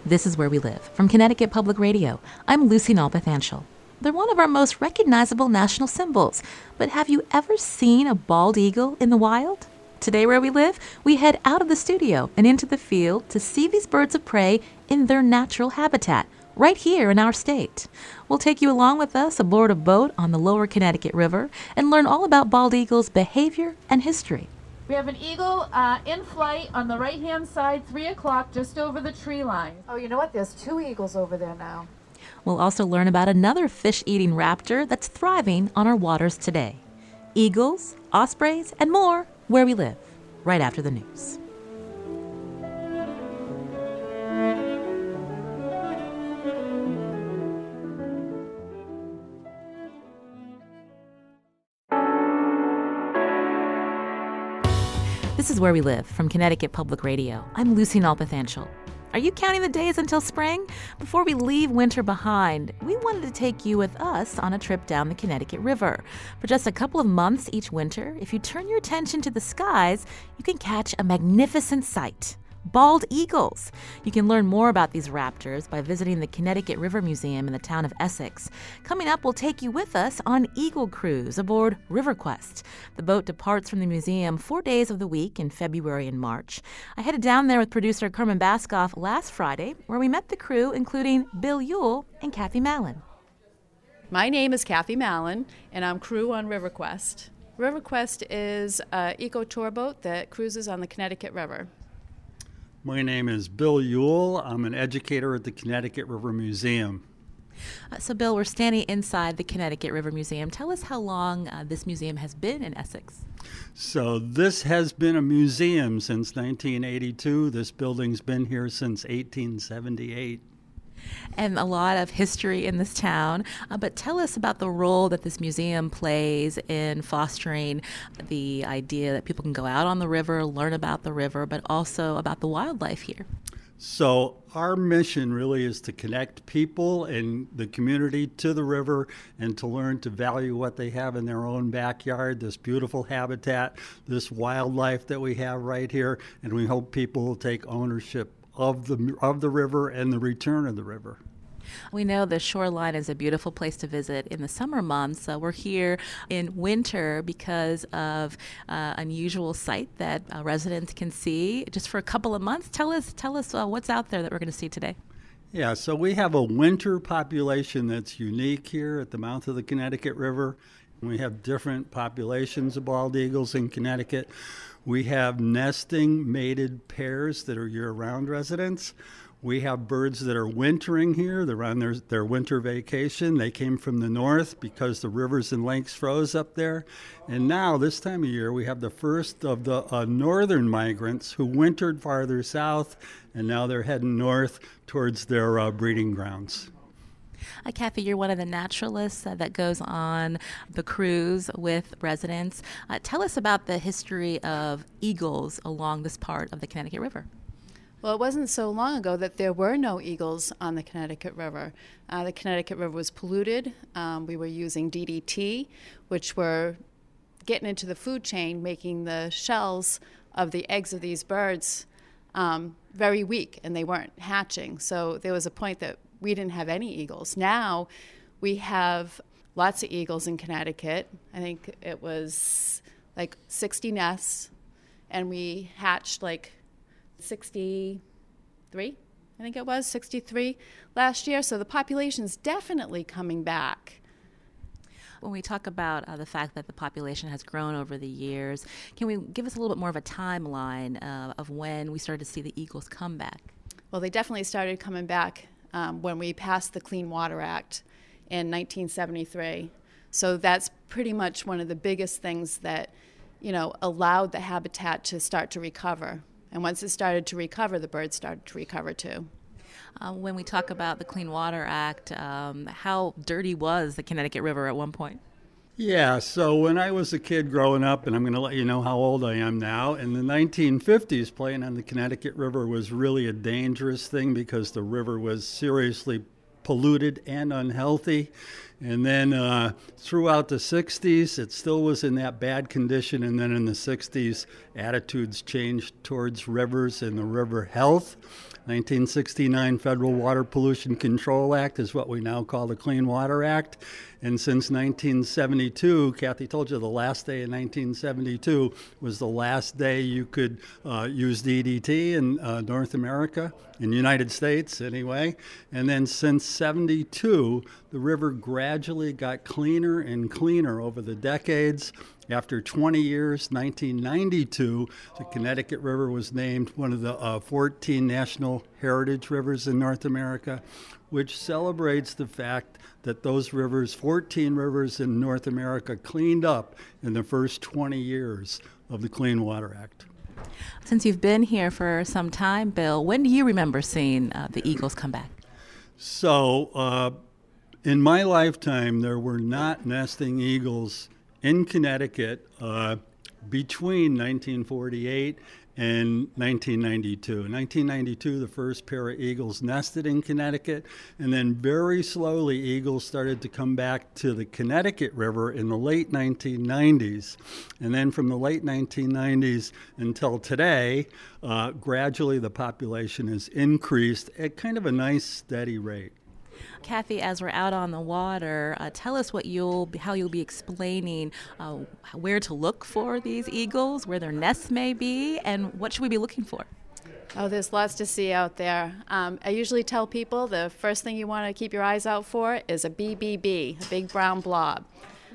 This is Where We Live from Connecticut Public Radio. I'm Lucy Nalpathanchel. They're one of our most recognizable national symbols, but have you ever seen a bald eagle in the wild? Today, Where We Live, we head out of the studio and into the field to see these birds of prey in their natural habitat, right here in our state. We'll take you along with us aboard a boat on the lower Connecticut River and learn all about bald eagles' behavior and history. We have an eagle in flight on the right-hand side, 3 o'clock, just over the tree line. Oh, you know what? There's 2 eagles over there now. We'll also learn about another fish-eating raptor that's thriving on our waters today. Eagles, ospreys, and more, Where We Live, right after the news. This is Where We Live from Connecticut Public Radio. I'm Lucy Nalpathanchel. Are you counting the days until spring? Before we leave winter behind, we wanted to take you with us on a trip down the Connecticut River. For just a couple of months each winter, if you turn your attention to the skies, you can catch a magnificent sight. Bald eagles. You can learn more about these raptors by visiting the Connecticut River Museum in the town of Essex. Coming up, we'll take you with us on Eagle Cruise aboard RiverQuest. The boat departs from the museum 4 days of the week in February and March. I headed down there with producer Kerman Baskoff last Friday, where we met the crew, including Bill Ewell and Kathy Mallon. My name is Kathy Mallon, and I'm crew on RiverQuest. RiverQuest is an eco-tour boat that cruises on the Connecticut River. My name is Bill Ewell. I'm an educator at the Connecticut River Museum. So, Bill, we're standing inside the Connecticut River Museum. Tell us how long this museum has been in Essex. So this has been a museum since 1982. This building's been here since 1878. And a lot of history in this town. But tell us about the role that this museum plays in fostering the idea that people can go out on the river, learn about the river, but also about the wildlife here. So our mission really is to connect people and the community to the river and to learn to value what they have in their own backyard, this beautiful habitat, this wildlife that we have right here, and we hope people will take ownership of the river and the return of the river. We know the shoreline is a beautiful place to visit in the summer months. We're here in winter because of unusual sight that residents can see just for a couple of months. Tell us what's out there that we're going to see today. Yeah, so we have a winter population that's unique here at the mouth of the Connecticut River. We have different populations of bald eagles in Connecticut. We have nesting mated pairs that are year-round residents. We have birds that are wintering here. They're on their winter vacation. They came from the north because the rivers and lakes froze up there. And now, this time of year, we have the first of the northern migrants who wintered farther south, and now they're heading north towards their breeding grounds. Kathy, you're one of the naturalists that goes on the cruise with residents. Tell us about the history of eagles along this part of the Connecticut River. Well, it wasn't so long ago that there were no eagles on the Connecticut River. The Connecticut River was polluted. We were using DDT, which were getting into the food chain, making the shells of the eggs of these birds very weak, and they weren't hatching. So there was a point that we didn't have any eagles. Now we have lots of eagles in Connecticut. I think it was like 60 nests, and we hatched like 63, I think it was 63 last year. So the population's definitely coming back. When we talk about the fact that the population has grown over the years, can we give us a little bit more of a timeline of when we started to see the eagles come back? Well, they definitely started coming back when we passed the Clean Water Act in 1973. So that's pretty much one of the biggest things that, allowed the habitat to start to recover. And once it started to recover, the birds started to recover too. When we talk about the Clean Water Act, how dirty was the Connecticut River at one point? Yeah, so when I was a kid growing up, and I'm going to let you know how old I am now, in the 1950s, playing on the Connecticut River was really a dangerous thing because the river was seriously polluted and unhealthy. And then throughout the 60s, it still was in that bad condition. And then in the 60s, attitudes changed towards rivers and the river health. 1969 Federal Water Pollution Control Act is what we now call the Clean Water Act. And since 1972, Kathy told you the last day in 1972 was the last day you could use DDT in North America, in the United States anyway. And then since 72, the river gradually got cleaner and cleaner over the decades. After 20 years, 1992, the Connecticut River was named one of the 14 National Heritage Rivers in North America, which celebrates the fact that those rivers, 14 rivers in North America, cleaned up in the first 20 years of the Clean Water Act. Since you've been here for some time, Bill, when do you remember seeing the eagles come back? So, in my lifetime, there were not nesting eagles in Connecticut between 1948 and 1992. In 1992, the first pair of eagles nested in Connecticut, and then very slowly eagles started to come back to the Connecticut River in the late 1990s. And then from the late 1990s until today, gradually the population has increased at kind of a nice steady rate. Kathy, as we're out on the water, tell us how you'll be explaining where to look for these eagles, where their nests may be, and what should we be looking for? Oh, there's lots to see out there. I usually tell people the first thing you want to keep your eyes out for is a BBB, a big brown blob.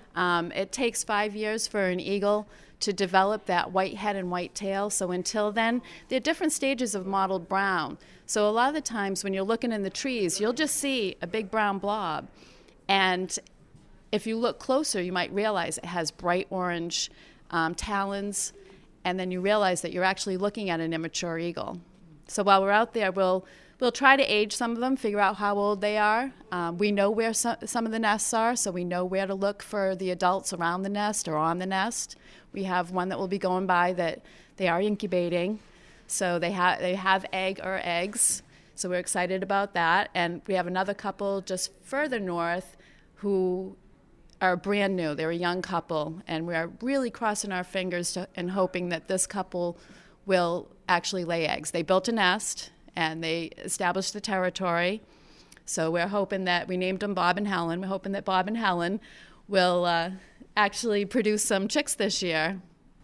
It takes 5 years for an eagle to develop that white head and white tail. So until then, there are different stages of mottled brown. So a lot of the times when you're looking in the trees, you'll just see a big brown blob. And if you look closer, you might realize it has bright orange talons. And then you realize that you're actually looking at an immature eagle. So while we're out there, we'll try to age some of them, figure out how old they are. We know where some of the nests are, so we know where to look for the adults around the nest or on the nest. We have one that will be going by that they are incubating, so they have egg or eggs. So we're excited about that. And we have another couple just further north who are brand new. They're a young couple, and we are really crossing our fingers and hoping that this couple will actually lay eggs. They built a nest, and they established the territory. So we're hoping that, we named them Bob and Helen, we're hoping that Bob and Helen will actually produce some chicks this year.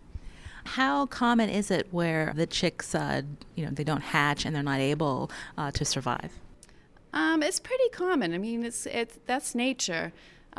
How common is it where the chicks, they don't hatch and they're not able to survive? It's pretty common. I mean, that's nature.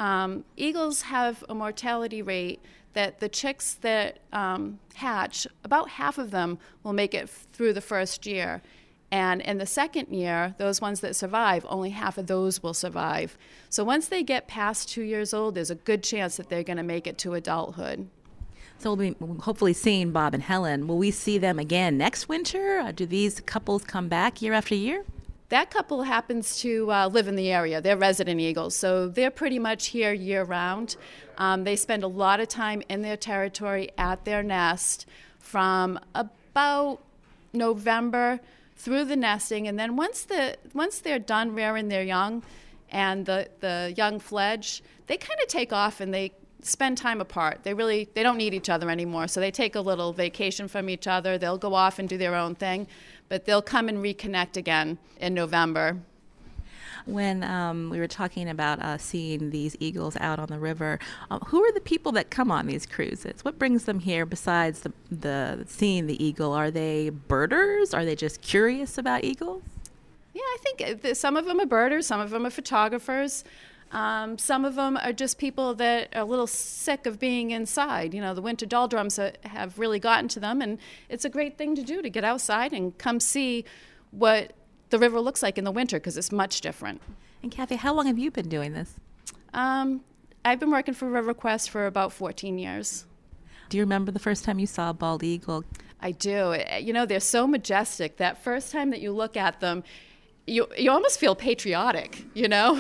Eagles have a mortality rate that the chicks that hatch, about half of them will make it through the first year. And in the second year, those ones that survive, only half of those will survive. So once they get past 2 years old, there's a good chance that they're going to make it to adulthood. So we'll be hopefully seeing Bob and Helen. Will we see them again next winter? Do these couples come back year after year? That couple happens to live in the area. They're resident eagles, so they're pretty much here year-round. They spend a lot of time in their territory at their nest from about November through the nesting, and then once they're done rearing their young and the young fledge, they kind of take off and they spend time apart. They don't need each other anymore, so they take a little vacation from each other. They'll go off and do their own thing, but they'll come and reconnect again in November. When we were talking about seeing these eagles out on the river, who are the people that come on these cruises? What brings them here besides the seeing the eagle? Are they birders? Are they just curious about eagles? Yeah, I think some of them are birders, some of them are photographers. Some of them are just people that are a little sick of being inside. You know, the winter doldrums have really gotten to them, and it's a great thing to do, to get outside and come see what the river looks like in the winter, because it's much different. And Kathy, how long have you been doing this? I've been working for RiverQuest for about 14 years. Do you remember the first time you saw a bald eagle? I do. You know, they're so majestic. That first time that you look at them, you almost feel patriotic, you know?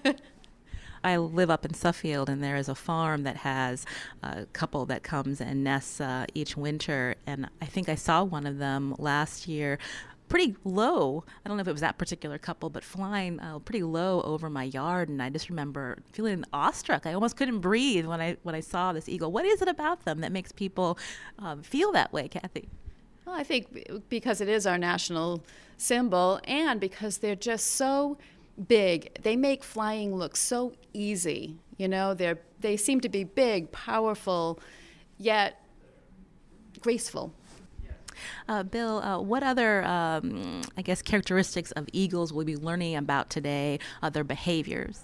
I live up in Suffield, and there is a farm that has a couple that comes and nests each winter, and I think I saw one of them last year pretty low. I don't know if it was that particular couple, but flying pretty low over my yard. And I just remember feeling awestruck. I almost couldn't breathe when I saw this eagle. What is it about them that makes people feel that way, Kathy? Well, I think because it is our national symbol and because they're just so big, they make flying look so easy. You know, they seem to be big, powerful, yet graceful. Bill, what other, characteristics of eagles will we be learning about today, their behaviors?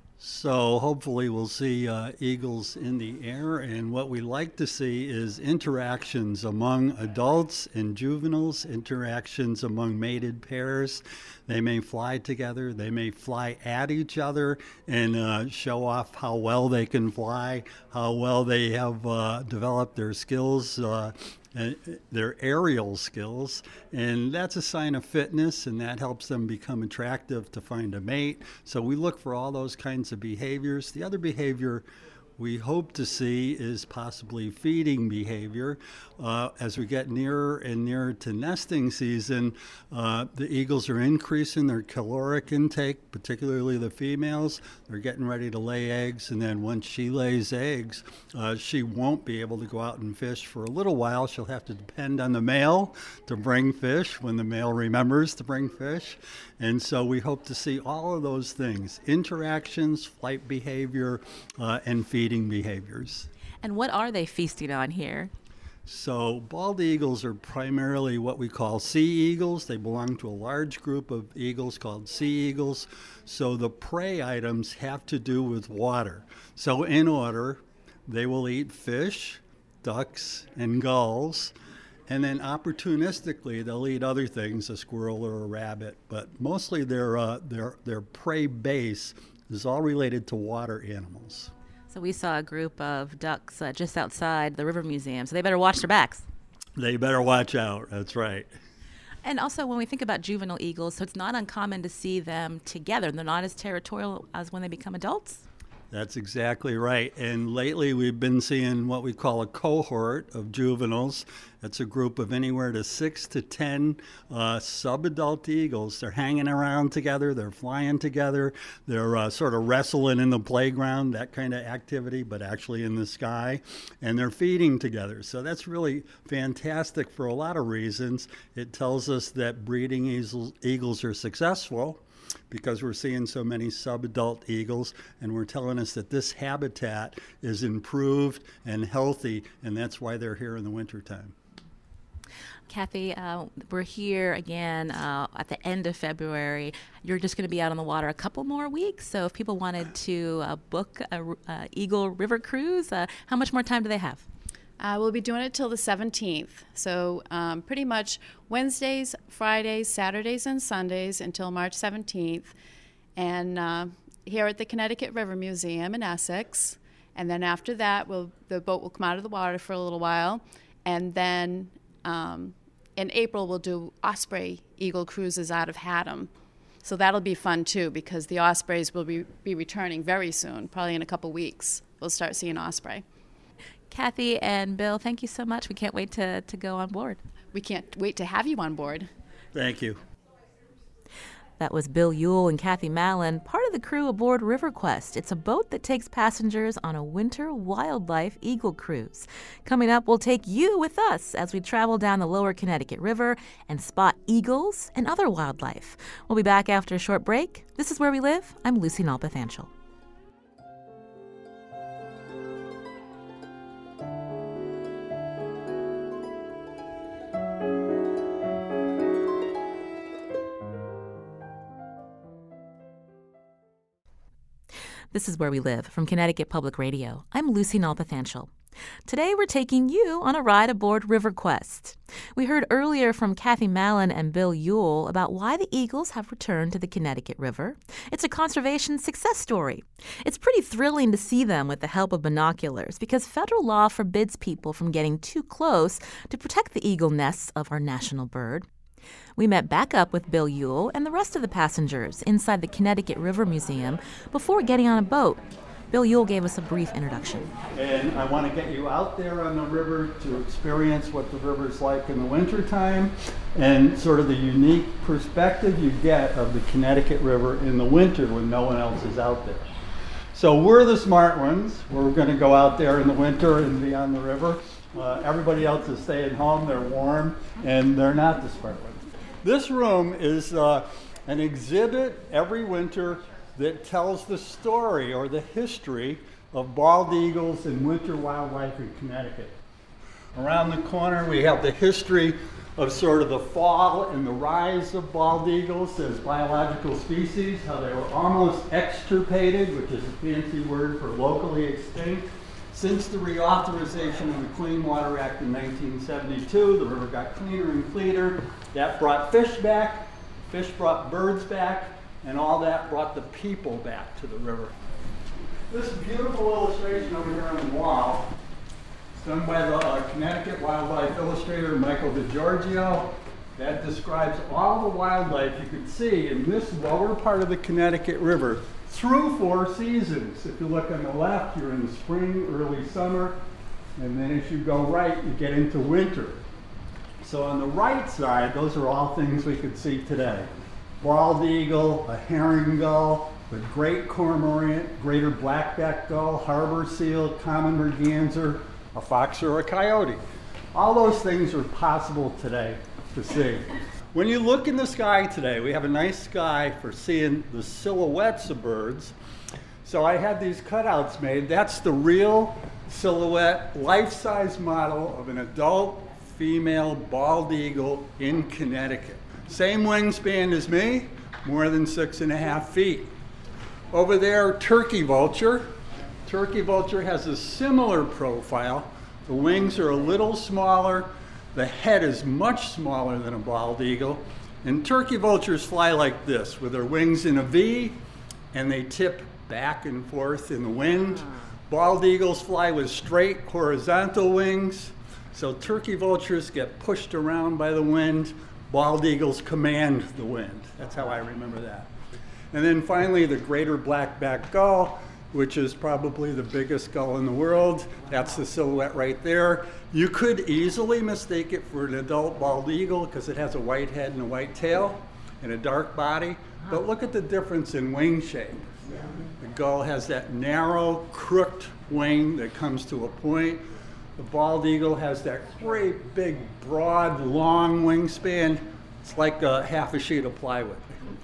So hopefully we'll see eagles in the air, and what we like to see is interactions among adults and juveniles, interactions among mated pairs. They may fly together, they may fly at each other and show off how well they can fly, how well they have developed their skills, their aerial skills, and that's a sign of fitness, and that helps them become attractive to find a mate. So we look for all those kinds of behaviors. The other behavior we hope to see is possibly feeding behavior. As we get nearer and nearer to nesting season, the eagles are increasing their caloric intake, particularly the females. They're getting ready to lay eggs, and then once she lays eggs, she won't be able to go out and fish for a little while. She'll have to depend on the male to bring fish when the male remembers to bring fish. And so we hope to see all of those things: interactions, flight behavior, and feeding behaviors. And what are they feasting on here? So bald eagles are primarily what we call sea eagles. They belong to a large group of eagles called sea eagles. So the prey items have to do with water. So in order, they will eat fish, ducks, and gulls. And then opportunistically, they'll eat other things, a squirrel or a rabbit. But mostly their prey base is all related to water animals. So we saw a group of ducks just outside the River Museum, so they better watch their backs. They better watch out, that's right. And also, when we think about juvenile eagles, so it's not uncommon to see them together. They're not as territorial as when they become adults? That's exactly right. And lately we've been seeing what we call a cohort of juveniles. It's a group of anywhere to 6 to 10 sub-adult eagles. They're hanging around together, they're flying together, they're sort of wrestling in the playground, that kind of activity, but actually in the sky, and they're feeding together. So that's really fantastic for a lot of reasons. It tells us that breeding eagles are successful, because we're seeing so many sub-adult eagles, and we're telling us that this habitat is improved and healthy, and that's why they're here in the wintertime. Kathy, we're here again at the end of February. You're just going to be out on the water a couple more weeks, so if people wanted to book a Eagle River cruise, how much more time do they have? We'll be doing it till the 17th. So pretty much Wednesdays, Fridays, Saturdays, and Sundays until March 17th. And here at the Connecticut River Museum in Essex. And then after that, the boat will come out of the water for a little while. And then in April, we'll do Osprey Eagle cruises out of Haddam. So that'll be fun, too, because the Ospreys will be returning very soon, probably in a couple weeks. We'll start seeing Osprey. Kathy and Bill, thank you so much. We can't wait to go on board. We can't wait to have you on board. Thank you. That was Bill Ewell and Kathy Mallon, part of the crew aboard River Quest. It's a boat that takes passengers on a winter wildlife eagle cruise. Coming up, we'll take you with us as we travel down the lower Connecticut River and spot eagles and other wildlife. We'll be back after a short break. This is Where We Live. I'm Lucy Nalpathanchel. This is Where We Live from Connecticut Public Radio. I'm Lucy Nalpathanchel. Today we're taking you on a ride aboard River Quest. We heard earlier from Kathy Mallon and Bill Ewell about why the eagles have returned to the Connecticut River. It's a conservation success story. It's pretty thrilling to see them with the help of binoculars because federal law forbids people from getting too close to protect the eagle nests of our national bird. We met back up with Bill Ewell and the rest of the passengers inside the Connecticut River Museum before getting on a boat. Bill Yule gave us a brief introduction. And I want to get you out there on the river to experience what the river's like in the wintertime and sort of the unique perspective you get of the Connecticut River in the winter when no one else is out there. So we're the smart ones. We're going to go out there in the winter and be on the river. Everybody else is staying home, they're warm, and they're not the smart ones. This room is an exhibit every winter that tells the story or the history of bald eagles and winter wildlife in Connecticut. Around the corner we have the history of sort of the fall and the rise of bald eagles as biological species, how they were almost extirpated, which is a fancy word for locally extinct. Since the reauthorization of the Clean Water Act in 1972, the river got cleaner and cleaner. That brought fish back, fish brought birds back, and all that brought the people back to the river. This beautiful illustration over here on the wall is done by the Connecticut wildlife illustrator Michael DiGiorgio. That describes all the wildlife you could see in this lower part of the Connecticut River through 4 seasons. If you look on the left, you're in the spring, early summer, and then as you go right, you get into winter. So on the right side, those are all things we could see today. Bald eagle, a herring gull, the great cormorant, greater blackback gull, harbor seal, common merganser, a fox or a coyote. All those things are possible today to see. When you look in the sky today, we have a nice sky for seeing the silhouettes of birds. So I had these cutouts made. That's the real silhouette, life-size model of an adult female bald eagle in Connecticut. Same wingspan as me, more than 6.5 feet. Over there, turkey vulture. Turkey vulture has a similar profile. The wings are a little smaller. The head is much smaller than a bald eagle. And turkey vultures fly like this, with their wings in a V, and they tip back and forth in the wind. Bald eagles fly with straight horizontal wings. So turkey vultures get pushed around by the wind. Bald eagles command the wind. That's how I remember that. And then finally, the greater blackback gull, which is probably the biggest gull in the world. That's the silhouette right there. You could easily mistake it for an adult bald eagle because it has a white head and a white tail and a dark body. But look at the difference in wing shape. The gull has that narrow, crooked wing that comes to a point. The bald eagle has that great, big, broad, long wingspan. It's like half a sheet of plywood.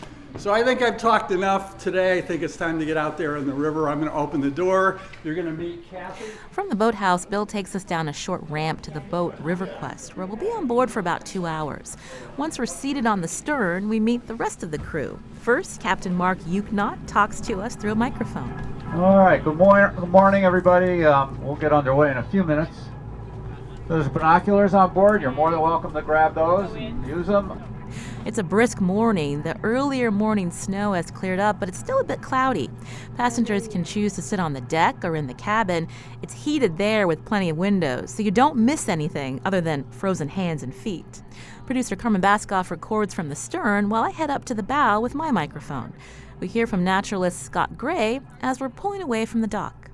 So I think I've talked enough today. I think it's time to get out there in the river. I'm going to open the door. You're going to meet Kathy. From the boathouse, Bill takes us down a short ramp to the boat River Quest, where we'll be on board for about 2 hours. Once we're seated on the stern, we meet the rest of the crew. First, Captain Mark Yuknot talks to us through a microphone. All right, good morning, everybody. We'll get underway in a few minutes. There's binoculars on board. You're more than welcome to grab those and use them. It's a brisk morning. The earlier morning snow has cleared up, but it's still a bit cloudy. Passengers can choose to sit on the deck or in the cabin. It's heated there with plenty of windows, so you don't miss anything other than frozen hands and feet. Producer Carmen Baskoff records from the stern while I head up to the bow with my microphone. We hear from naturalist Scott Gray as we're pulling away from the dock.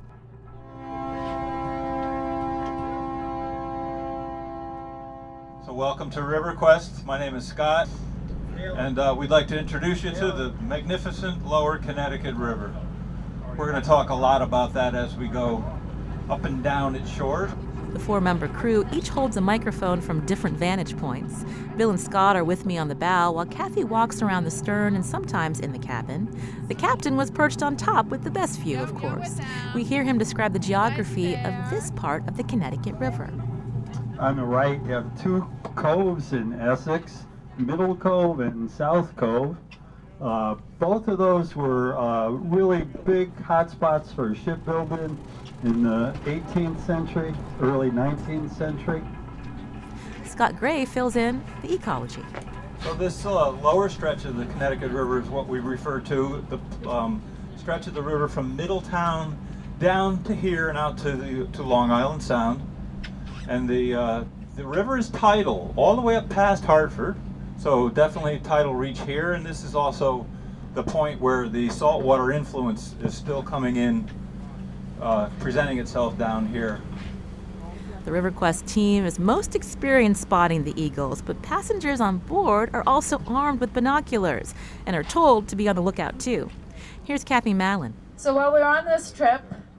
So welcome to River Quest. My name is Scott, and we'd like to introduce you to the magnificent Lower Connecticut River. We're going to talk a lot about that as we go up and down its shore. The 4-member crew each holds a microphone from different vantage points. Bill and Scott are with me on the bow, while Kathy walks around the stern and sometimes in the cabin. The captain was perched on top with the best view, of course. We hear him describe the geography of this part of the Connecticut River. On the right, you have 2 coves in Essex, Middle Cove and South Cove. Both of those were really big hotspots for shipbuilding in the 18th century, early 19th century. Scott Gray fills in the ecology. So this lower stretch of the Connecticut River is what we refer to, the stretch of the river from Middletown down to here and out to Long Island Sound. And the river is tidal all the way up past Hartford, so definitely tidal reach here, and this is also the point where the saltwater influence is still coming in presenting itself down here. The RiverQuest team is most experienced spotting the eagles, but passengers on board are also armed with binoculars and are told to be on the lookout too. Here's Kathy Mallon. So while we're on this trip,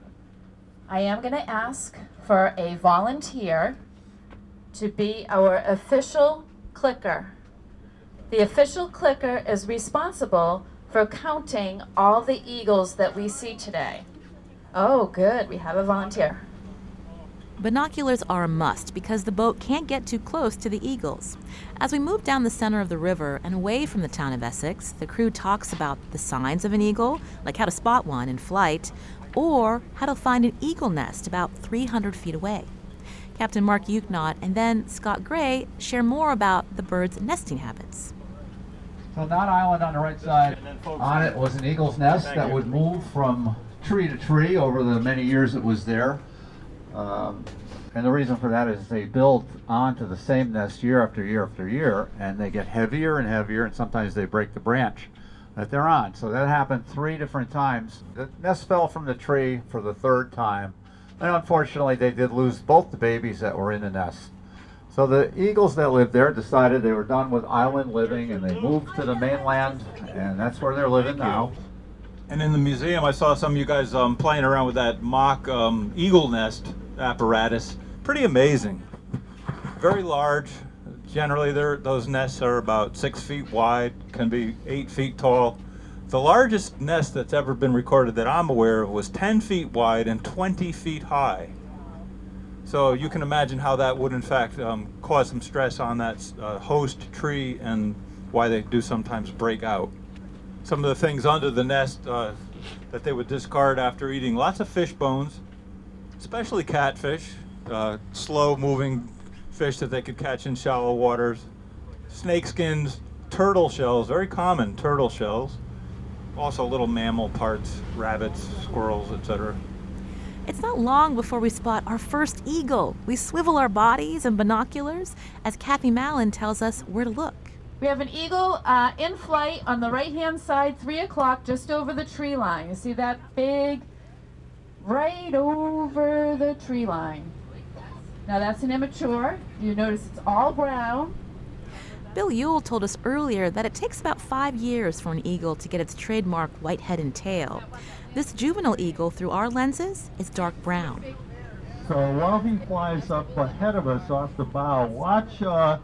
I am going to ask for a volunteer to be our official clicker. The official clicker is responsible for counting all the eagles that we see today. Oh, good. We have a volunteer. Binoculars are a must because the boat can't get too close to the eagles. As we move down the center of the river and away from the town of Essex, the crew talks about the signs of an eagle, like how to spot one in flight, or how to find an eagle nest about 300 feet away. Captain Mark Euchnot and then Scott Gray share more about the bird's nesting habits. So Knot Island on the right side, on it was an eagle's nest that would move from tree to tree over the many years it was there. And the reason for that is they build onto the same nest year after year after year, and they get heavier and heavier, and sometimes they break the branch that they're on. So that happened 3 different times. The nest fell from the tree for the 3rd time, and unfortunately they did lose both the babies that were in the nest. So the eagles that lived there decided they were done with island living, and they moved to the mainland, and that's where they're living now. And in the museum, I saw some of you guys playing around with that mock eagle nest apparatus. Pretty amazing. Very large. Generally, those nests are about 6 feet wide, can be 8 feet tall. The largest nest that's ever been recorded that I'm aware of was 10 feet wide and 20 feet high. So you can imagine how that would in fact cause some stress on that host tree, and why they do sometimes break out. Some of the things under the nest that they would discard after eating lots of fish bones, especially catfish, slow moving fish that they could catch in shallow waters, snake skins, turtle shells, very common turtle shells, also little mammal parts, rabbits, squirrels, etc. It's not long before we spot our first eagle. We swivel our bodies and binoculars as Kathy Mallon tells us where to look. We have an eagle in flight on the right-hand side, 3 o'clock, just over the tree line. You see that big, right over the tree line. Now that's an immature. You notice it's all brown. Bill Ewell told us earlier that it takes about 5 years for an eagle to get its trademark white head and tail. This juvenile eagle, through our lenses, is dark brown. So while he flies up ahead of us off the bow, watch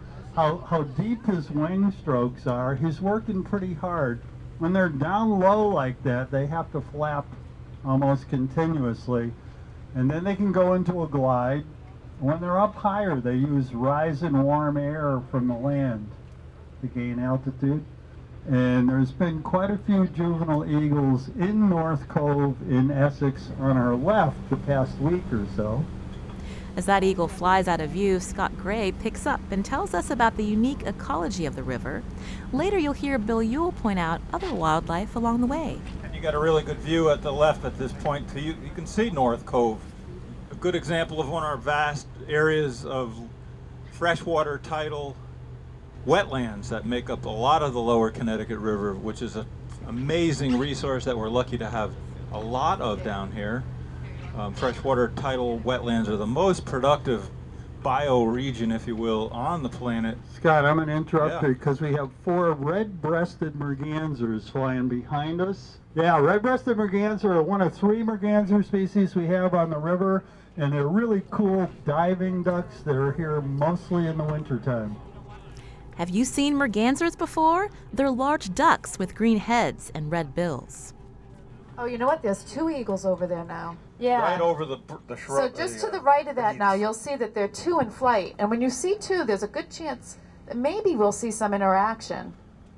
how deep his wing strokes are. He's working pretty hard. When they're down low like that, they have to flap almost continuously, and then they can go into a glide. When they're up higher, they use rise in warm air from the land to gain altitude. And there's been quite a few juvenile eagles in North Cove in Essex on our left the past week or so. As that eagle flies out of view, Scott Gray picks up and tells us about the unique ecology of the river. Later you'll hear Bill Ewell point out other wildlife along the way. And you got a really good view at the left at this point. You can see North Cove. A good example of one of our vast areas of freshwater tidal wetlands that make up a lot of the lower Connecticut River, which is an amazing resource that we're lucky to have a lot of down here. Freshwater tidal wetlands are the most productive bioregion, if you will, on the planet. Scott, I'm going to interrupt Yeah. because we have 4 red-breasted mergansers flying behind us. Yeah, red-breasted merganser are one of 3 merganser species we have on the river, and they're really cool diving ducks that are here mostly in the wintertime. Have you seen mergansers before? They're large ducks with green heads and red bills. Oh, you know what? There's 2 eagles over there now. Yeah. Right over the So shrub. just to the right of that now, you'll see that there are 2 in flight. And when you see 2, there's a good chance that maybe we'll see some interaction.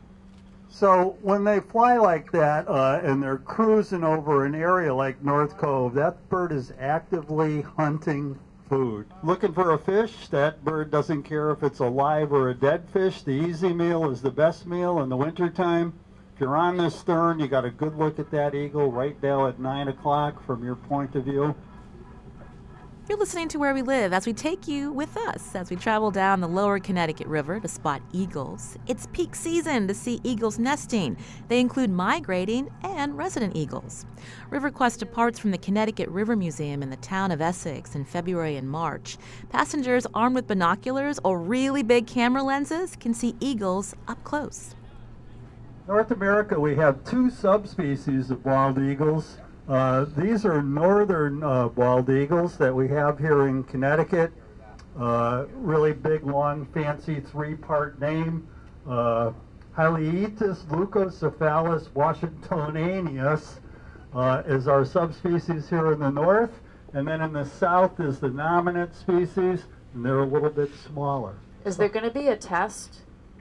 So when they fly like that and they're cruising over an area like North Cove, that bird is actively hunting food. Looking for a fish, that bird doesn't care if it's a live or a dead fish. The easy meal is the best meal in the wintertime. If you're on the stern, you got a good look at that eagle right now at 9 o'clock from your point of view. You're listening to Where We Live as we take you with us as we travel down the lower Connecticut River to spot eagles. It's peak season to see eagles nesting. They include migrating and resident eagles. RiverQuest departs from the Connecticut River Museum in the town of Essex in February and March. Passengers armed with binoculars or really big camera lenses can see eagles up close. North America, we have two subspecies of bald eagles. These are northern bald eagles that we have here in Connecticut. Really big, long, fancy three-part name. Hylaeetus leucocephalus washingtonianus is our subspecies here in the north. And then in the south is the nominate species, and they're a little bit smaller. Is there going to be a test?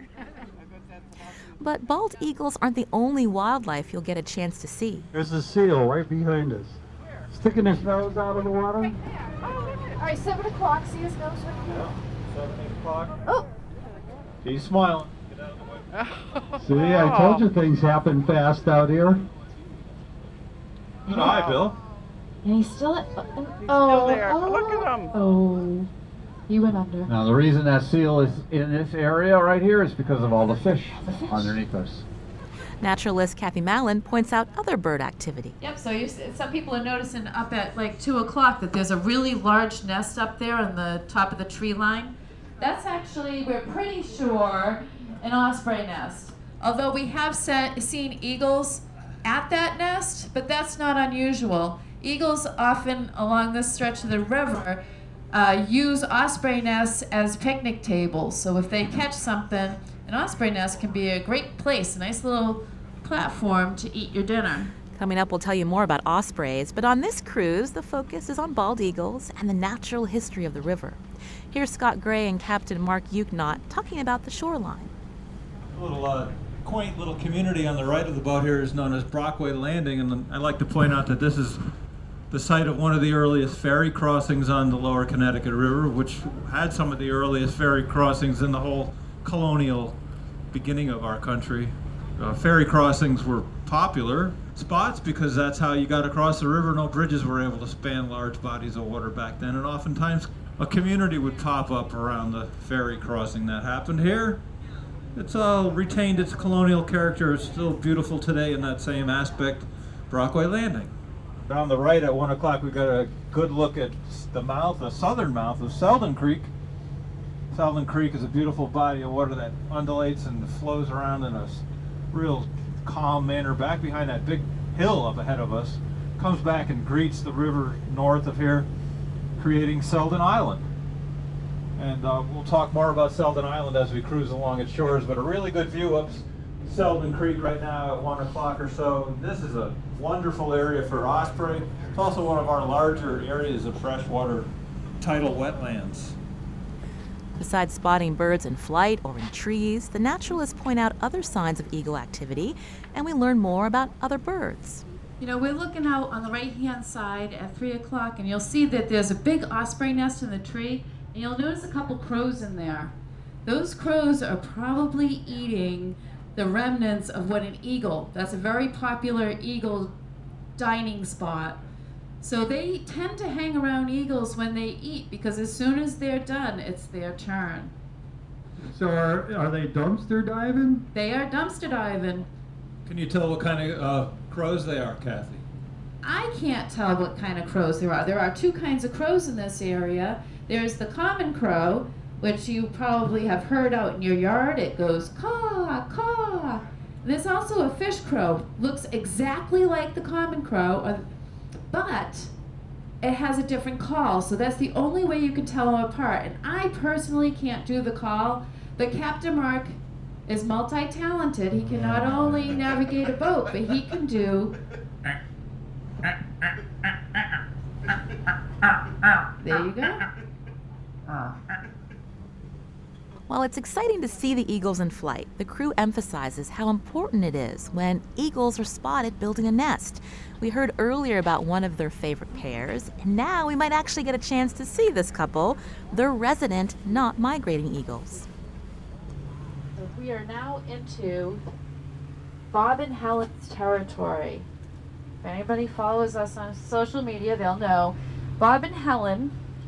But bald eagles aren't the only wildlife you'll get a chance to see. There's a seal right behind us. Sticking his nose out of the water. All right, 7 o'clock. See his nose right here. 7, 8 o'clock. Oh. He's smiling. See, I told you things happen fast out here. Hi, Bill. And he's still at, Still there. Look at him. Oh, he went under. Now the reason that seal is in this area right here is because of all the fish underneath us. Naturalist Kathy Mallon points out other bird activity. Yep, so some people are noticing up at like 2 o'clock that there's a really large nest up there on the top of the tree line. That's actually, we're pretty sure, an osprey nest. Although we have seen eagles at that nest, but that's not unusual. Eagles often along this stretch of the river use osprey nests as picnic tables. So if they catch something, an osprey nest can be a great place, a nice little platform to eat your dinner. Coming up, we'll tell you more about ospreys, but on this cruise, the focus is on bald eagles and the natural history of the river. Here's Scott Gray and Captain Mark Euchnot talking about the shoreline. A little quaint little community on the right of the boat here is known as Brockway Landing, and I'd like to point out that this is the site of one of the earliest ferry crossings on the lower Connecticut River, which had some of the earliest ferry crossings in the whole colonial beginning of our country. Ferry crossings were popular spots because that's how you got across the river. No bridges were able to span large bodies of water back then, and oftentimes a community would pop up around the ferry crossing. That happened here. It's all retained its colonial character. It's still beautiful today in that same aspect. Brockway Landing. Down the right at 1 o'clock, we got a good look at the southern mouth of Selden Creek. Selden Creek is a beautiful body of water that undulates and flows around in a real calm manner back behind that big hill up ahead of us. Comes back and greets the river north of here, creating Selden Island. And we'll talk more about Selden Island as we cruise along its shores, but a really good view up Selden Creek right now at 1 o'clock or so. This is a wonderful area for osprey. It's also one of our larger areas of freshwater tidal wetlands. Besides spotting birds in flight or in trees, the naturalists point out other signs of eagle activity, and we learn more about other birds. You know, we're looking out on the right-hand side at 3 o'clock, and you'll see that there's a big osprey nest in the tree, and you'll notice a couple crows in there. Those crows are probably eating the remnants of what an eagle, that's a very popular eagle dining spot. So they tend to hang around eagles when they eat, because as soon as they're done, it's their turn. So are they dumpster diving? They are dumpster diving. Can you tell what kind of crows they are, Kathy? I can't tell what kind of crows there are. There are two kinds of crows in this area. There's the common crow, which you probably have heard out in your yard. It goes caw, caw. There's also a fish crow. Looks exactly like the common crow, but it has a different call. So that's the only way you can tell them apart. And I personally can't do the call, but Captain Mark is multi-talented. He can not only navigate a boat, but he can do... There you go. While it's exciting to see the eagles in flight, the crew emphasizes how important it is when eagles are spotted building a nest. We heard earlier about one of their favorite pairs, and now we might actually get a chance to see this couple. They're resident, not migrating eagles. So we are now into Bob and Helen's territory. If anybody follows us on social media, they'll know Bob and Helen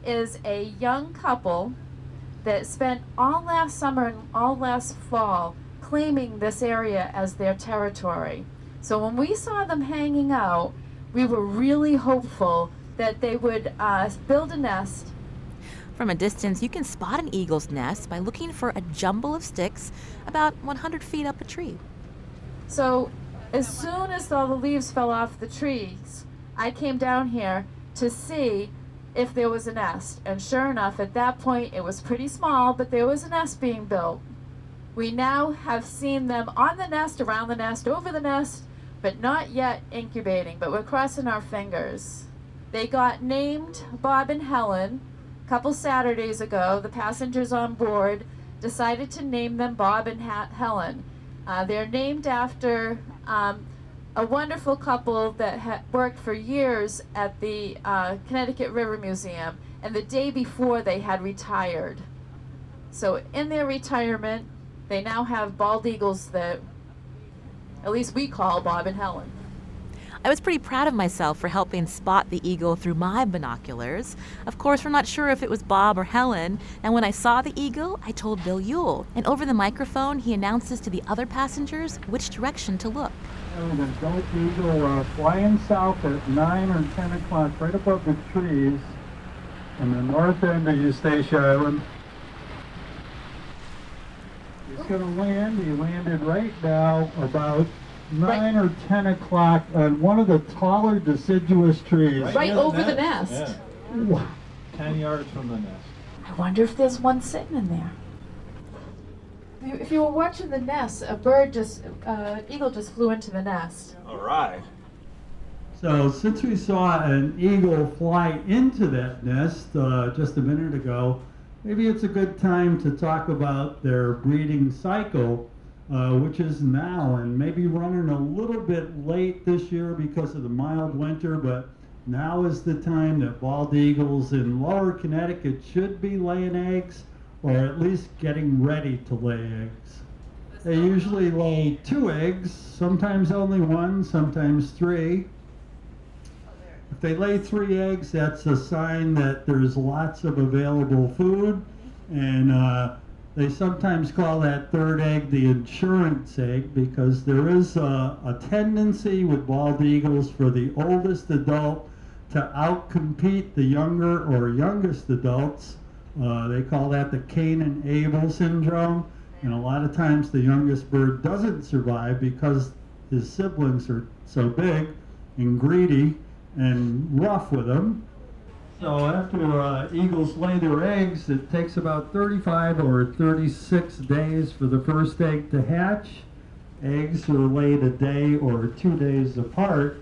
is a young couple that spent all last summer and all last fall claiming this area as their territory. So when we saw them hanging out, we were really hopeful that they would build a nest. From a distance, you can spot an eagle's nest by looking for a jumble of sticks about 100 feet up a tree. So as soon as all the leaves fell off the trees, I came down here to see if there was a nest. And sure enough, at that point, it was pretty small, but there was a nest being built. We now have seen them on the nest, around the nest, over the nest, but not yet incubating, but we're crossing our fingers. They got named Bob and Helen a couple Saturdays ago. The passengers on board decided to name them Bob and Helen. They're named after a wonderful couple that worked for years at the Connecticut River Museum, and the day before they had retired. So in their retirement, they now have bald eagles that at least we call Bob and Helen. I was pretty proud of myself for helping spot the eagle through my binoculars. Of course, we're not sure if it was Bob or Helen, and when I saw the eagle, I told Bill Ewell, and over the microphone, he announces to the other passengers which direction to look. The adult eagle flying south at 9 or 10 o'clock, right above the trees on the north end of Eustacia Island. He's going to land. He landed right now about 9 or 10 o'clock on one of the taller deciduous trees. Right over the nest. Yeah. Wow. 10 yards from the nest. I wonder if there's one sitting in there. If you were watching the nest, eagle just flew into the nest. All right. So since we saw an eagle fly into that nest just a minute ago, maybe it's a good time to talk about their breeding cycle, which is now and maybe running a little bit late this year because of the mild winter, but now is the time that bald eagles in lower Connecticut should be laying eggs, or at least getting ready to lay eggs. They usually lay 2 eggs, sometimes only 1, sometimes 3. If they lay 3 eggs, that's a sign that there's lots of available food, and they sometimes call that 3rd egg the insurance egg, because there is a tendency with bald eagles for the oldest adult to outcompete the younger or youngest adults. They call that the Cain and Abel syndrome, and a lot of times the youngest bird doesn't survive because his siblings are so big and greedy and rough with them. So after eagles lay their eggs, it takes about 35 or 36 days for the first egg to hatch. Eggs are laid a day or 2 days apart,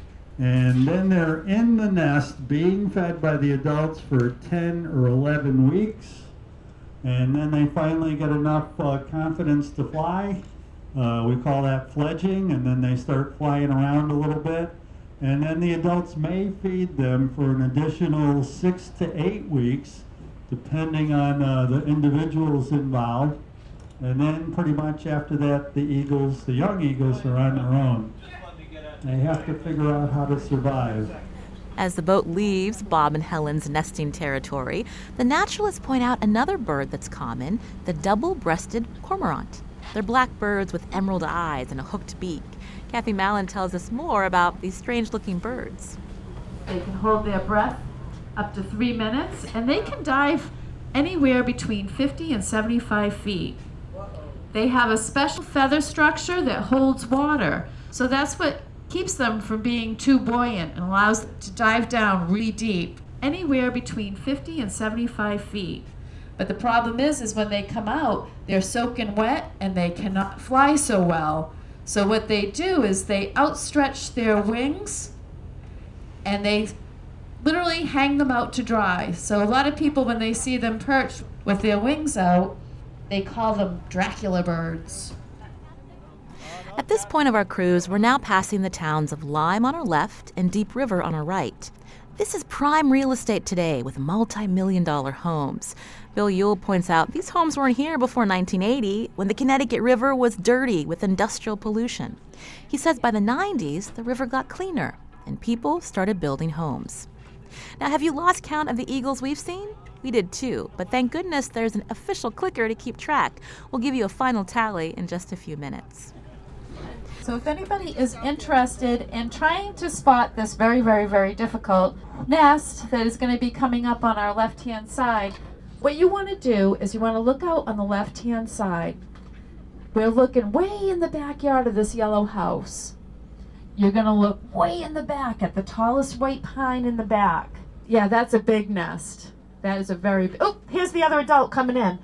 and then they're in the nest being fed by the adults for 10 or 11 weeks, and then they finally get enough confidence to fly. We call that fledging, and then they start flying around a little bit, and then the adults may feed them for an additional 6 to 8 weeks, depending on the individuals involved, and then pretty much after that the young eagles are on their own. They have to figure out how to survive. As the boat leaves Bob and Helen's nesting territory, the naturalists point out another bird that's common, the double-breasted cormorant. They're black birds with emerald eyes and a hooked beak. Kathy Mallon tells us more about these strange-looking birds. They can hold their breath up to 3 minutes, and they can dive anywhere between 50 and 75 feet. They have a special feather structure that holds water, so that's what keeps them from being too buoyant and allows them to dive down really deep, anywhere between 50 and 75 feet. But the problem is when they come out, they're soaking wet and they cannot fly so well. So what they do is they outstretch their wings and they literally hang them out to dry. So a lot of people, when they see them perched with their wings out, they call them Dracula birds. At this point of our cruise, we're now passing the towns of Lyme on our left and Deep River on our right. This is prime real estate today with multi-million-dollar homes. Bill Ewell points out these homes weren't here before 1980, when the Connecticut River was dirty with industrial pollution. He says by the 90s, the river got cleaner and people started building homes. Now, have you lost count of the eagles we've seen? We did too, but thank goodness there's an official clicker to keep track. We'll give you a final tally in just a few minutes. So if anybody is interested in trying to spot this very, very, very difficult nest that is going to be coming up on our left-hand side, what you want to do is you want to look out on the left-hand side. We're looking way in the backyard of this yellow house. You're going to look way in the back at the tallest white pine in the back. Yeah, that's a big nest. That is a very big... Oh, here's the other adult coming in.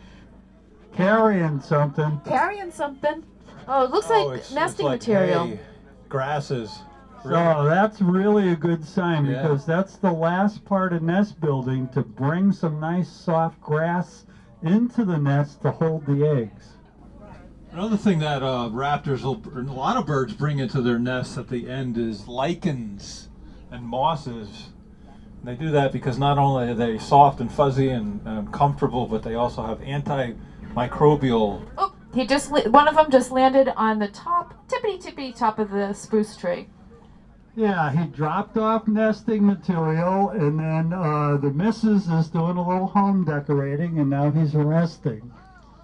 Carrying something. Carrying something. Oh, it looks like nesting like material. hay, grasses. So that's really a good sign, because that's the last part of nest building, to bring some nice soft grass into the nest to hold the eggs. Another thing that raptors and a lot of birds bring into their nests at the end is lichens and mosses. And they do that because not only are they soft and fuzzy and comfortable, but they also have antimicrobial. Oh, one of them just landed on the top, tippity top of the spruce tree. Yeah, he dropped off nesting material, and then the missus is doing a little home decorating, and now he's resting.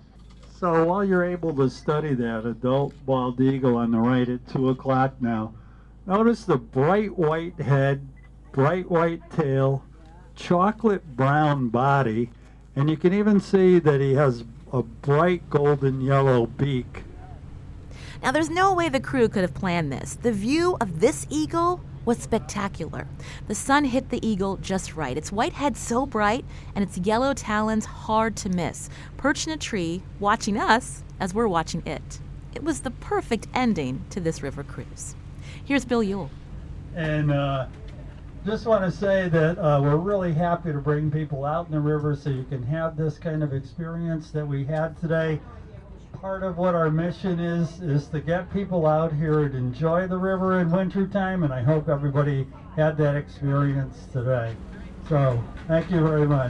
So while you're able to study that adult bald eagle on the right at 2 o'clock now, notice the bright white head, bright white tail, chocolate brown body, and you can even see that he has a bright golden yellow beak. Now, there's no way the crew could have planned this. The view of this eagle was spectacular. The sun hit the eagle just right. Its white head so bright and its yellow talons hard to miss, perched in a tree, watching us as we're watching it. It was the perfect ending to this river cruise. Here's Bill Ewell. And just want to say that we're really happy to bring people out in the river so you can have this kind of experience that we had today. Part of what our mission is to get people out here and enjoy the river in wintertime, and I hope everybody had that experience today. So, thank you very much.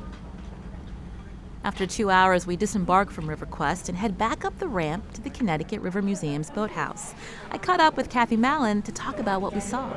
After 2 hours, we disembark from RiverQuest and head back up the ramp to the Connecticut River Museum's boathouse. I caught up with Kathy Mallon to talk about what we saw.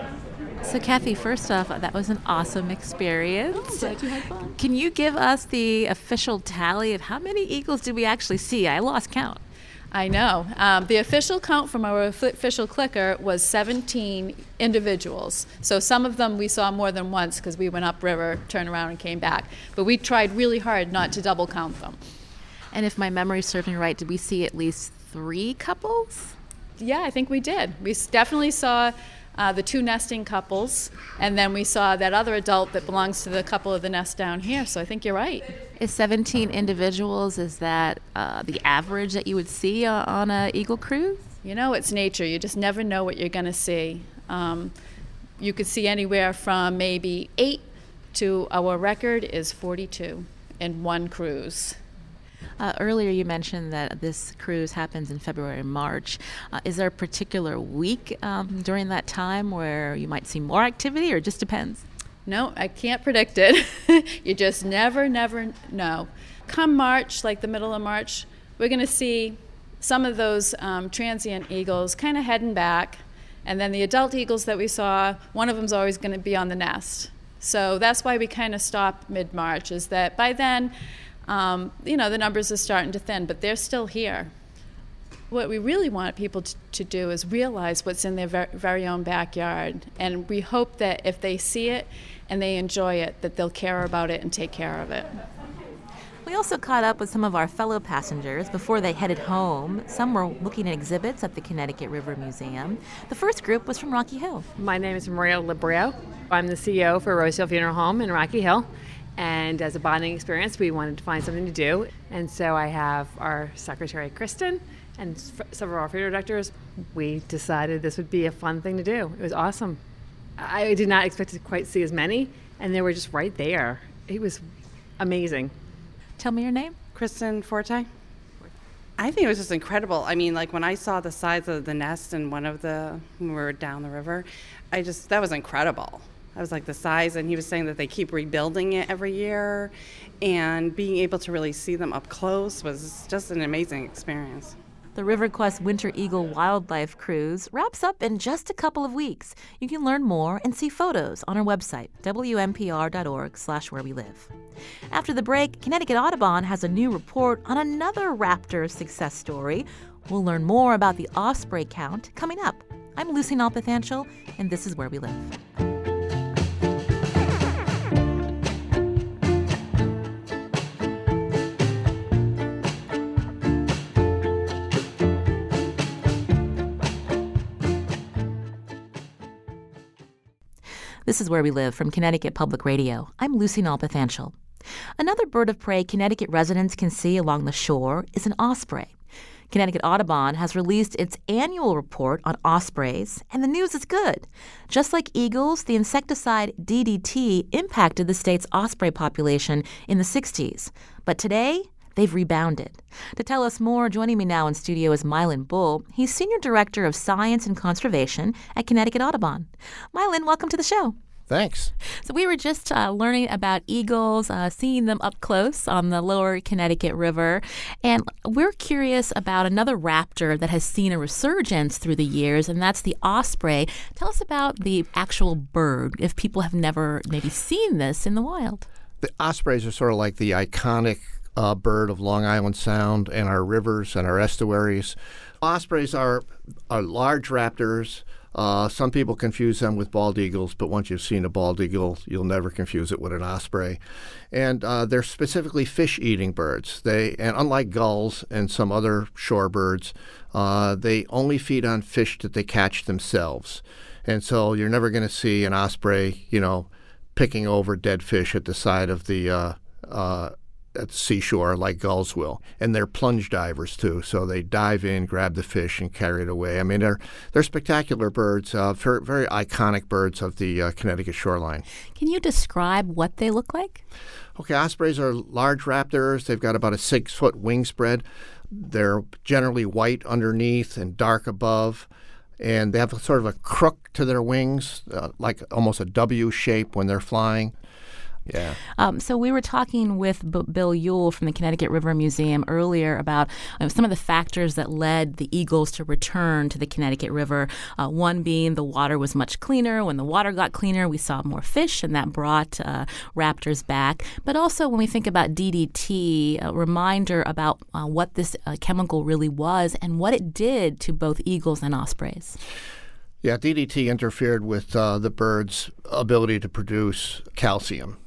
So Kathy, first off, that was an awesome experience. Oh, glad you had fun. Can you give us the official tally of how many eagles did we actually see? I lost count. I know. The official count from our official clicker was 17 individuals. So some of them we saw more than once because we went upriver, turned around, and came back. But we tried really hard not to double count them. And if my memory serves me right, did we see at least 3 couples? Yeah, I think we did. We definitely saw the 2 nesting couples, and then we saw that other adult that belongs to the couple of the nest down here. So I think you're right. Is 17 individuals, is that the average that you would see on an eagle cruise? You know, it's nature. You just never know what you're going to see. You could see anywhere from maybe 8 to our record is 42 in one cruise. Earlier you mentioned that this cruise happens in February and March. Is there a particular week during that time where you might see more activity, or it just depends? No, I can't predict it. You just never know. Come March, like the middle of March, we're going to see some of those transient eagles kind of heading back. And then the adult eagles that we saw, one of them's always going to be on the nest. So that's why we kind of stop mid-March, is that by then, the numbers are starting to thin, but they're still here. What we really want people to do is realize what's in their very own backyard. And we hope that if they see it and they enjoy it, that they'll care about it and take care of it. We also caught up with some of our fellow passengers before they headed home. Some were looking at exhibits at the Connecticut River Museum. The first group was from Rocky Hill. My name is Maria Librio. I'm the CEO for Rosehill Funeral Home in Rocky Hill. And as a bonding experience, we wanted to find something to do. And so I have our secretary, Kristen, and several of our funeral directors. We decided this would be a fun thing to do. It was awesome. I did not expect to quite see as many, and they were just right there. It was amazing. Tell me your name. Kristen Forte. I think it was just incredible. I mean, like when I saw the size of the nest and when we were down the river, that was incredible. I was like the size, and he was saying that they keep rebuilding it every year, and being able to really see them up close was just an amazing experience. The RiverQuest Winter Eagle Wildlife Cruise wraps up in just a couple of weeks. You can learn more and see photos on our website, wnpr.org/wherewelive. After the break, Connecticut Audubon has a new report on another raptor success story. We'll learn more about the osprey count coming up. I'm Lucy Nalpathanchel, and this is Where We Live. This is Where We Live from Connecticut Public Radio. I'm Lucy Nalpathanchel. Another bird of prey Connecticut residents can see along the shore is an osprey. Connecticut Audubon has released its annual report on ospreys, and the news is good. Just like eagles, the insecticide DDT impacted the state's osprey population in the 60s. But today, they've rebounded. To tell us more, joining me now in studio is Mylan Bull. He's Senior Director of Science and Conservation at Connecticut Audubon. Mylan, welcome to the show. Thanks. So we were just learning about eagles, seeing them up close on the lower Connecticut River. And we're curious about another raptor that has seen a resurgence through the years, and that's the osprey. Tell us about the actual bird, if people have never maybe seen this in the wild. The ospreys are sort of like the iconic bird of Long Island Sound and our rivers and our estuaries. Ospreys are large raptors. Some people confuse them with bald eagles, but once you've seen a bald eagle, you'll never confuse it with an osprey. And they're specifically fish-eating birds. And unlike gulls and some other shore birds, they only feed on fish that they catch themselves. And so you're never going to see an osprey, picking over dead fish at the side of the at the seashore like gulls will. And they're plunge divers too, so they dive in, grab the fish, and carry it away. I mean, they're spectacular birds, very iconic birds of the Connecticut shoreline. Can you describe what they look like? Okay, ospreys are large raptors. They've got about a 6-foot wingspread. They're generally white underneath and dark above. And they have sort of a crook to their wings, like almost a W shape when they're flying. Yeah. So we were talking with Bill Ewell from the Connecticut River Museum earlier about some of the factors that led the eagles to return to the Connecticut River. One being the water was much cleaner. When the water got cleaner, we saw more fish, and that brought raptors back. But also when we think about DDT, a reminder about what this chemical really was and what it did to both eagles and ospreys. Yeah, DDT interfered with the bird's ability to produce calcium.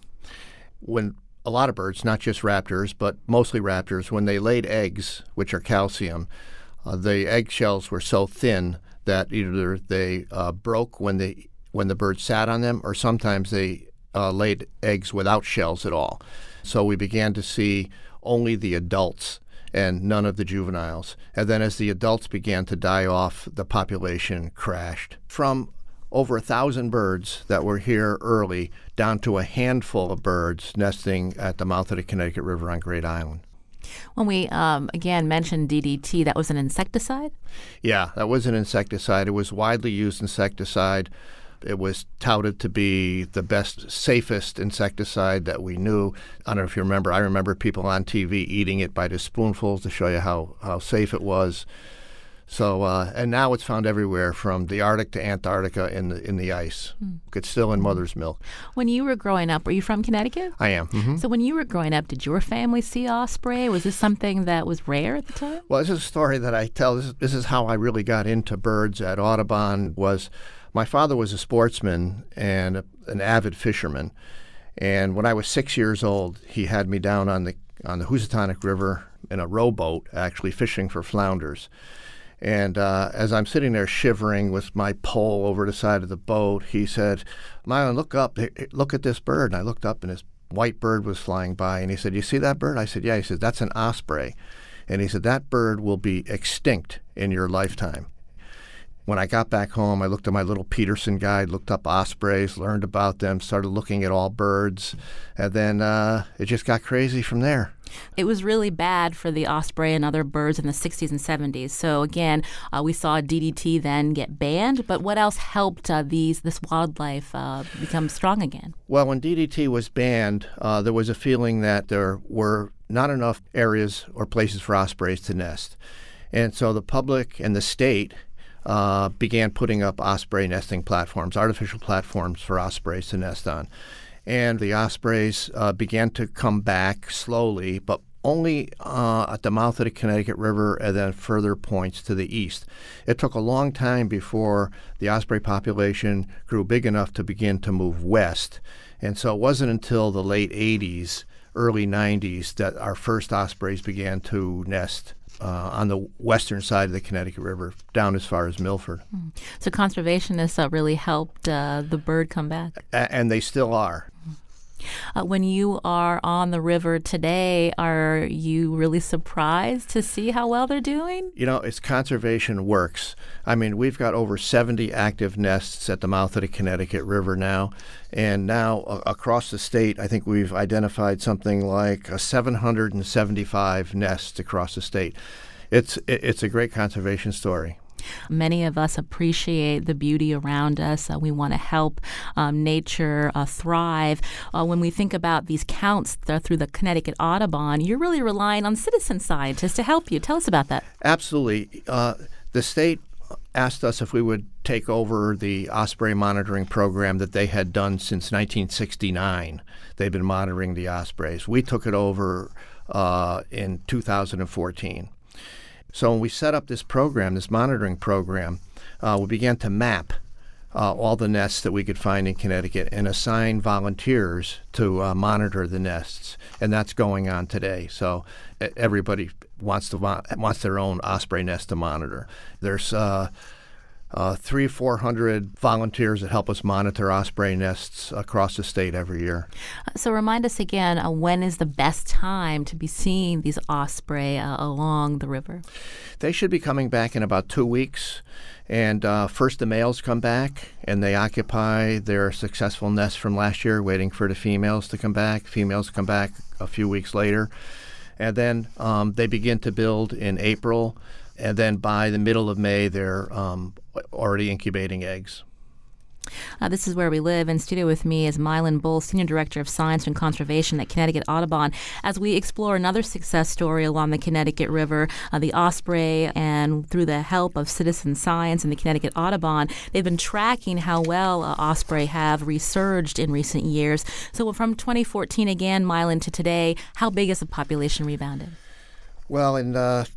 When a lot of birds, not just raptors, but mostly raptors, when they laid eggs, which are calcium, the eggshells were so thin that either they broke when the bird sat on them, or sometimes they laid eggs without shells at all. So we began to see only the adults and none of the juveniles. And then as the adults began to die off, the population crashed. From over 1,000 birds that were here early down to a handful of birds nesting at the mouth of the Connecticut River on Great Island. When we, again, mentioned DDT, that was an insecticide? Yeah, that was an insecticide. It was widely used insecticide. It was touted to be the best, safest insecticide that we knew. I don't know if you remember. I remember people on TV eating it by the spoonfuls to show you how safe it was. So, and now it's found everywhere, from the Arctic to Antarctica in the ice. It's still in mother's milk. When you were growing up, were you from Connecticut? I am. Mm-hmm. So when you were growing up, did your family see osprey? Was this something that was rare at the time? Well, this is a story that I tell. This is how I really got into birds at Audubon. My father was a sportsman and an avid fisherman. And when I was 6 years old, he had me down on the Housatonic River in a rowboat, actually fishing for flounders. And as I'm sitting there shivering with my pole over the side of the boat, he said, "Mylan, look up. Look at this bird." And I looked up, and this white bird was flying by. And he said, "You see that bird?" I said, "Yeah." He said, "That's an osprey." And he said, "That bird will be extinct in your lifetime." When I got back home, I looked at my little Peterson guide, looked up ospreys, learned about them, started looking at all birds, and then it just got crazy from there. It was really bad for the osprey and other birds in the 60s and 70s. So again, we saw DDT then get banned, but what else helped this wildlife become strong again? Well, when DDT was banned, there was a feeling that there were not enough areas or places for ospreys to nest. And so the public and the state began putting up osprey nesting platforms, artificial platforms for ospreys to nest on. And the ospreys began to come back slowly, but only at the mouth of the Connecticut River and then further points to the east. It took a long time before the osprey population grew big enough to begin to move west. And so it wasn't until the late 80s, early 90s that our first ospreys began to nest on the western side of the Connecticut River, down as far as Milford. So conservationists really helped the bird come back. And they still are. When you are on the river today, are you really surprised to see how well they're doing? You know, it's conservation works. I mean, we've got over 70 active nests at the mouth of the Connecticut River now. And now across the state, I think we've identified something like 775 nests across the state. It's a great conservation story. Many of us appreciate the beauty around us. We want to help nature thrive. When we think about these counts through the Connecticut Audubon, you're really relying on citizen scientists to help you. Tell us about that. Absolutely. The state asked us if we would take over the osprey monitoring program that they had done since 1969. They've been monitoring the ospreys. We took it over in 2014. So when we set up this program, this monitoring program, we began to map all the nests that we could find in Connecticut and assign volunteers to monitor the nests. And that's going on today. So everybody wants their own osprey nest to monitor. There's 300-400 volunteers that help us monitor osprey nests across the state every year. So remind us again, when is the best time to be seeing these osprey along the river? They should be coming back in about 2 weeks. And first the males come back, and they occupy their successful nest from last year, waiting for the females to come back. Females come back a few weeks later. And then they begin to build in April. And then by the middle of May, they're already incubating eggs. This is Where We Live. In studio with me is Mylan Bull, Senior Director of Science and Conservation at Connecticut Audubon, as we explore another success story along the Connecticut River, the osprey, and through the help of citizen science and the Connecticut Audubon, they've been tracking how well osprey have resurged in recent years. So from 2014 again, Mylan, to today, how big has the population rebounded? Well, in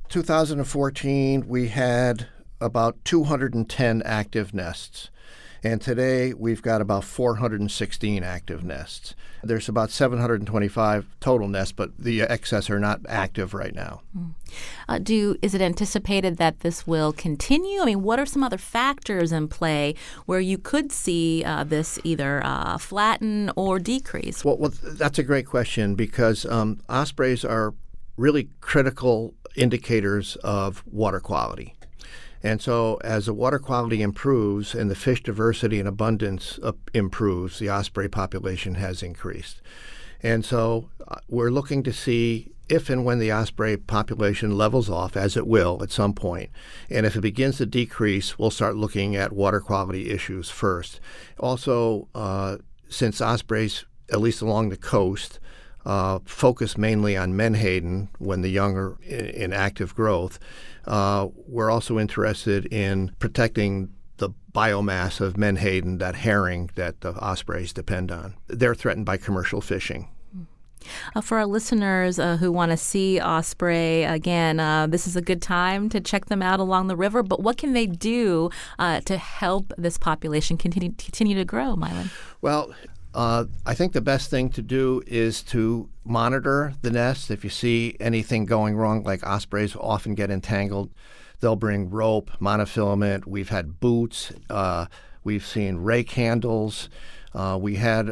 2014, we had about 210 active nests. And today, we've got about 416 active nests. There's about 725 total nests, but the excess are not active right now. Is it anticipated that this will continue? I mean, what are some other factors in play where you could see this either flatten or decrease? Well, that's a great question, because ospreys are really critical indicators of water quality. And so as the water quality improves and the fish diversity and abundance improves, the osprey population has increased. And so we're looking to see if and when the osprey population levels off, as it will at some point. And if it begins to decrease, we'll start looking at water quality issues first. Also, since ospreys, at least along the coast, focus mainly on menhaden when the young are in active growth, we're also interested in protecting the biomass of menhaden, that herring that the ospreys depend on. They're threatened by commercial fishing. For our listeners who want to see osprey, again, this is a good time to check them out along the river. But what can they do to help this population continue to grow, Mylan? Well, I think the best thing to do is to monitor the nest. If you see anything going wrong, like ospreys often get entangled, they'll bring rope, monofilament. We've had boots. We've seen rake handles. We had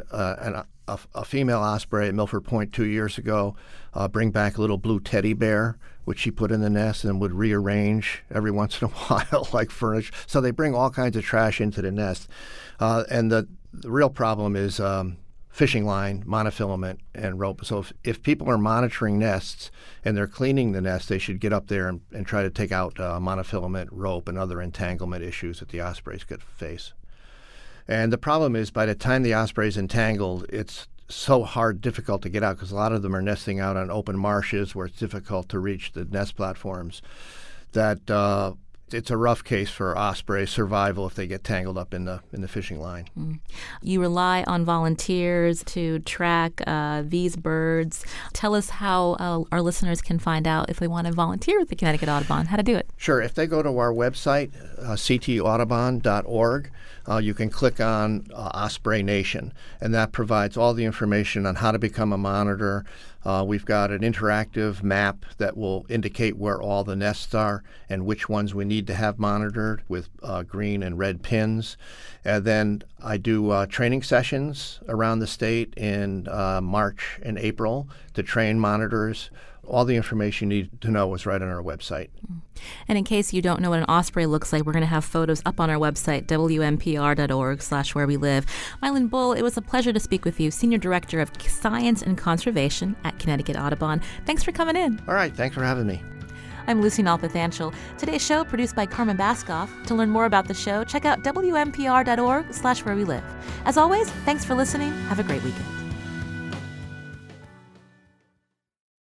a female osprey at Milford Point 2 years ago bring back a little blue teddy bear, which she put in the nest and would rearrange every once in a while like furniture. So they bring all kinds of trash into the nest. And the real problem is fishing line, monofilament, and rope. So if people are monitoring nests and they're cleaning the nest, they should get up there and try to take out monofilament, rope, and other entanglement issues that the ospreys could face. And the problem is, by the time the osprey is entangled, it's so difficult to get out, because a lot of them are nesting out on open marshes where it's difficult to reach the nest platforms. that it's a rough case for osprey survival if they get tangled up in the fishing line. You rely on volunteers to track these birds. Tell us how our listeners can find out if they want to volunteer with the Connecticut Audubon, how to do it. Sure. If they go to our website, ctaudubon.org, you can click on Osprey Nation, and that provides all the information on how to become a monitor. We've got an interactive map that will indicate where all the nests are and which ones we need to have monitored with green and red pins. And then I do training sessions around the state in March and April to train monitors. All the information you need to know is right on our website. And in case you don't know what an osprey looks like, we're going to have photos up on our website, wnpr.org/wherewelive. Mylan Bull, it was a pleasure to speak with you, Senior Director of Science and Conservation at Connecticut Audubon. Thanks for coming in. All right, thanks for having me. I'm Lucy Nalpathanchel. Today's show produced by Carmen Baskoff. To learn more about the show, check out wnpr.org/wherewelive. As always, thanks for listening. Have a great weekend.